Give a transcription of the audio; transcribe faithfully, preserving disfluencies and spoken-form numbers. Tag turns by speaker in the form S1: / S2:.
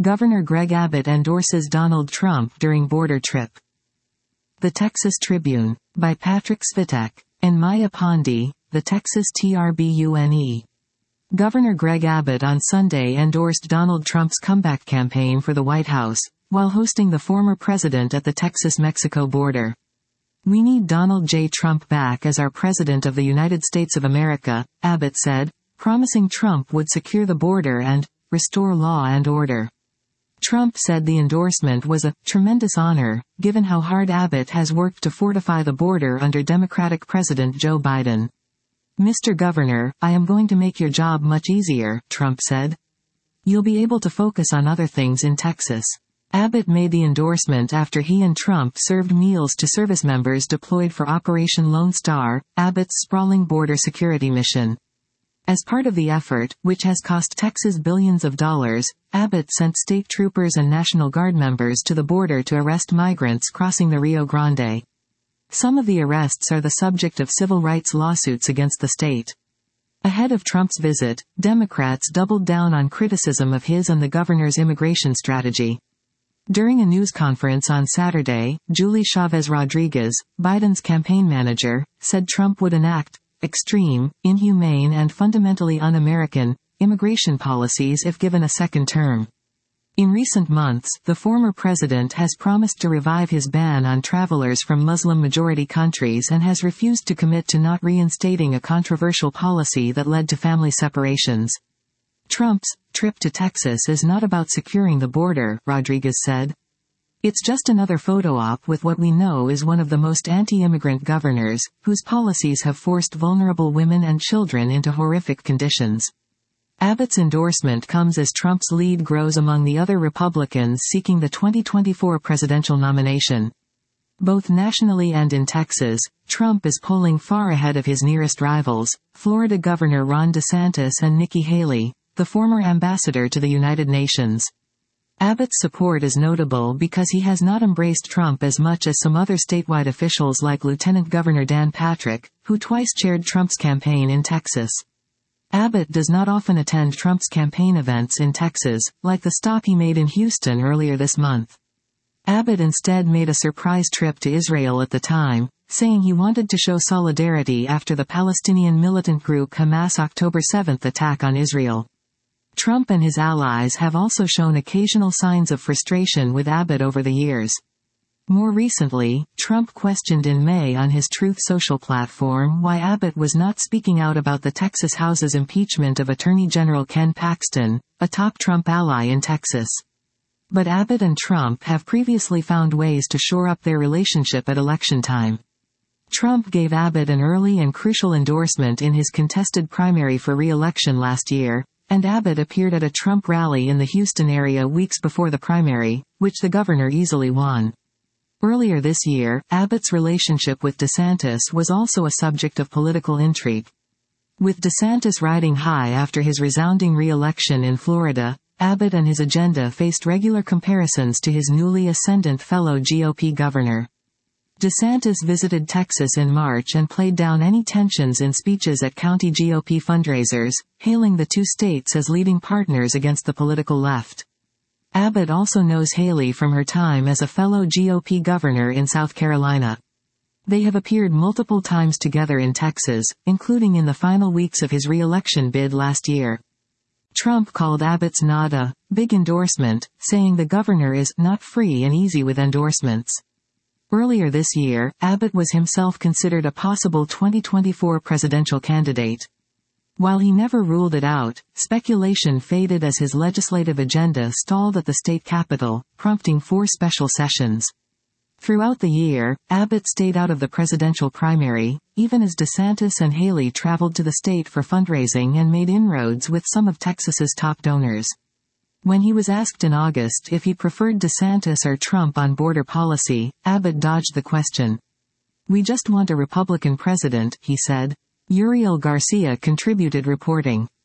S1: Governor Greg Abbott endorses Donald Trump during border trip. The Texas Tribune. By Patrick Svitek. And Maya Pandey, the Texas Tribune. Governor Greg Abbott on Sunday endorsed Donald Trump's comeback campaign for the White House, while hosting the former president at the Texas-Mexico border. "We need Donald J. Trump back as our President of the United States of America," Abbott said, promising Trump would secure the border and restore law and order. Trump said the endorsement was a tremendous honor, given how hard Abbott has worked to fortify the border under Democratic President Joe Biden. "Mister Governor, I am going to make your job much easier," Trump said. "You'll be able to focus on other things in Texas." Abbott made the endorsement after he and Trump served meals to service members deployed for Operation Lone Star, Abbott's sprawling border security mission. As part of the effort, which has cost Texas billions of dollars, Abbott sent state troopers and National Guard members to the border to arrest migrants crossing the Rio Grande. Some of the arrests are the subject of civil rights lawsuits against the state. Ahead of Trump's visit, Democrats doubled down on criticism of his and the governor's immigration strategy. During a news conference on Saturday, Julie Chavez Rodriguez, Biden's campaign manager, said Trump would enact extreme, inhumane and fundamentally un-American immigration policies if given a second term. In recent months, the former president has promised to revive his ban on travelers from Muslim-majority countries and has refused to commit to not reinstating a controversial policy that led to family separations. Trump's trip to Texas is not about securing the border, Rodriguez said. "It's just another photo op with what we know is one of the most anti-immigrant governors, whose policies have forced vulnerable women and children into horrific conditions." Abbott's endorsement comes as Trump's lead grows among the other Republicans seeking the twenty twenty-four presidential nomination. Both nationally and in Texas, Trump is polling far ahead of his nearest rivals, Florida Governor Ron DeSantis and Nikki Haley, the former ambassador to the United Nations. Abbott's support is notable because he has not embraced Trump as much as some other statewide officials like Lieutenant Governor Dan Patrick, who twice chaired Trump's campaign in Texas. Abbott does not often attend Trump's campaign events in Texas, like the stop he made in Houston earlier this month. Abbott instead made a surprise trip to Israel at the time, saying he wanted to show solidarity after the Palestinian militant group Hamas' October seventh attack on Israel. Trump and his allies have also shown occasional signs of frustration with Abbott over the years. More recently, Trump questioned in May on his Truth Social platform why Abbott was not speaking out about the Texas House's impeachment of Attorney General Ken Paxton, a top Trump ally in Texas. But Abbott and Trump have previously found ways to shore up their relationship at election time. Trump gave Abbott an early and crucial endorsement in his contested primary for re-election last year, and Abbott appeared at a Trump rally in the Houston area weeks before the primary, which the governor easily won. Earlier this year, Abbott's relationship with DeSantis was also a subject of political intrigue. With DeSantis riding high after his resounding re-election in Florida, Abbott and his agenda faced regular comparisons to his newly ascendant fellow G O P governor. DeSantis visited Texas in March and played down any tensions in speeches at county G O P fundraisers, hailing the two states as leading partners against the political left. Abbott also knows Haley from her time as a fellow G O P governor in South Carolina. They have appeared multiple times together in Texas, including in the final weeks of his re-election bid last year. Trump called Abbott's nod a big endorsement, saying the governor is not free and easy with endorsements. Earlier this year, Abbott was himself considered a possible twenty twenty-four presidential candidate. While he never ruled it out, speculation faded as his legislative agenda stalled at the state capitol, prompting four special sessions. Throughout the year, Abbott stayed out of the presidential primary, even as DeSantis and Haley traveled to the state for fundraising and made inroads with some of Texas's top donors. When he was asked in August if he preferred DeSantis or Trump on border policy, Abbott dodged the question. "We just want a Republican president," he said. Uriel Garcia contributed reporting.